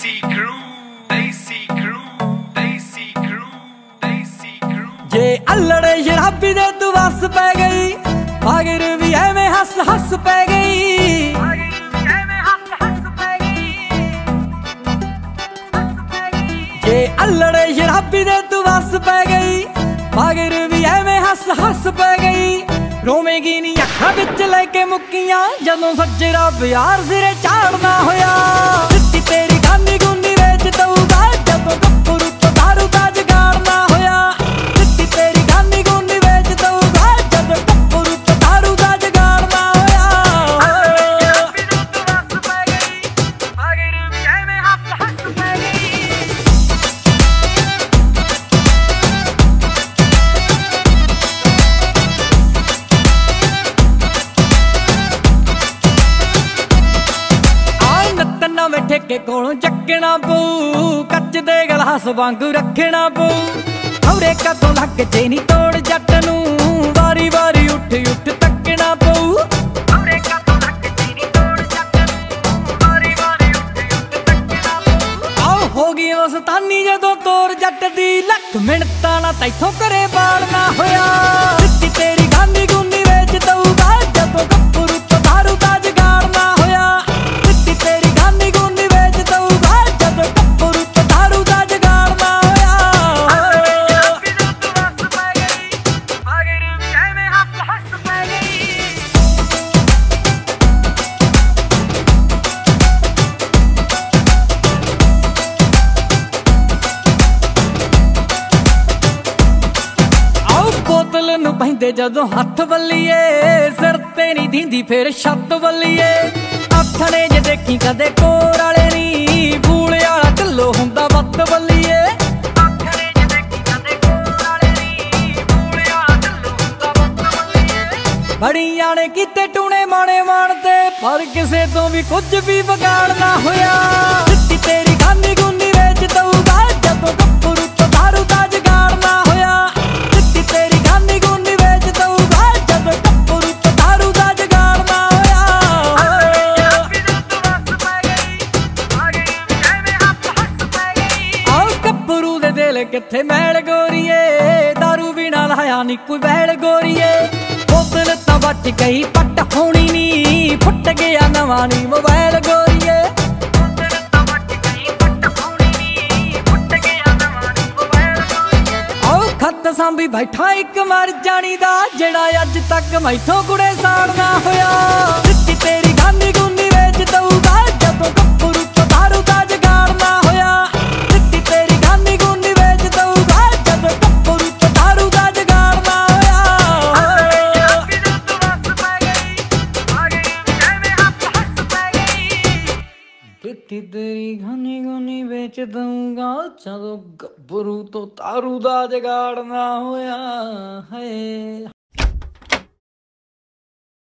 जे अल्लड़े शराबी दे तू वस पै गई, मगर भी एवें हस हस पै गई। जे अल्लड़े शराबी दे तू वस पै गई, मगर भी एवें हस हस पै गई। रोवेगी नी अखां विच लेके मुक्कियां, जदों सज्जरा प्यार सिरे चाड़ना होया। दित्ती तेरी गानी गुनी वेच दऊगा, जदों गप्परू तो दारू दा जगाड़ना होया। दित्ती तेरी गानी गुनी वेच दऊगा, जदों गप्परू तो दारू दा जगाड़ना होया। नवें ठेके कोलों चकना पऊ, कच दे गलास वांगू रखना पऊ। खौरे कदों लग जे नी तोड़ जट नूं, वारी वारी उठ उठ तकना पऊ। आओ हो गई मस्तानी जदों तोड़ जट दी, लख मिनटां ना तैथों घरे बाड़ना होया। दित्ती तेरी गानी गुनी वेच दऊगा, जदों गप्परू तो दारू दा जगाड़ना होया। दित्ती तेरी गानी गुनी वेच दऊगा, जदों गप्परू तो दारू दा जगाड़ना होया। बोतल नूं पैंदे जदों हथ बल्लीए, सिर ते नी दींदी फिर छत बल्लीए। आथणे जे देखी कदे कोर वाले नी, फूले वाला ढिल्लो हुंदा बत्त बल्लीए। बड़ी जाने कीते टूने माणे माणते, पर किसे तो भी कुछ भी बिगाड़ना होया। दित्ती तेरी गानी गुनी वेच दऊगा, जदों गप्परू तो दारू दा जगाड़ना होया। दित्ती तेरी गानी गुनी वेच दऊगा, जदों गप्परू तो दारू दा जगाड़ना होया। आओ गप्परू दे दिल किथे मैल गोरीए, दारू बिना लाया नी कोई बैल गोरीए। बोतल तां बच गई पट होनी नी, फुट गया नवां नी मोबाइल गोरीए। आओ खत सांभी बैठा एक मर जानी दा, जेड़ा अज तक मैथों कुड़े साड़ना होया। दित्ती तेरी गानी गुनी वेच दऊगा, जदों गप्परू तो दारू दा जगाड़ना होया। दित्ती तेरी गानी गुनी वेच दऊगा, जदों गप्परू तो दारू दा जगाड़ना होया। दित्ती तेरी गानी गुनी वेच दूंगा, जदों गप्परू तो दारू दा जगाड़ना होया है।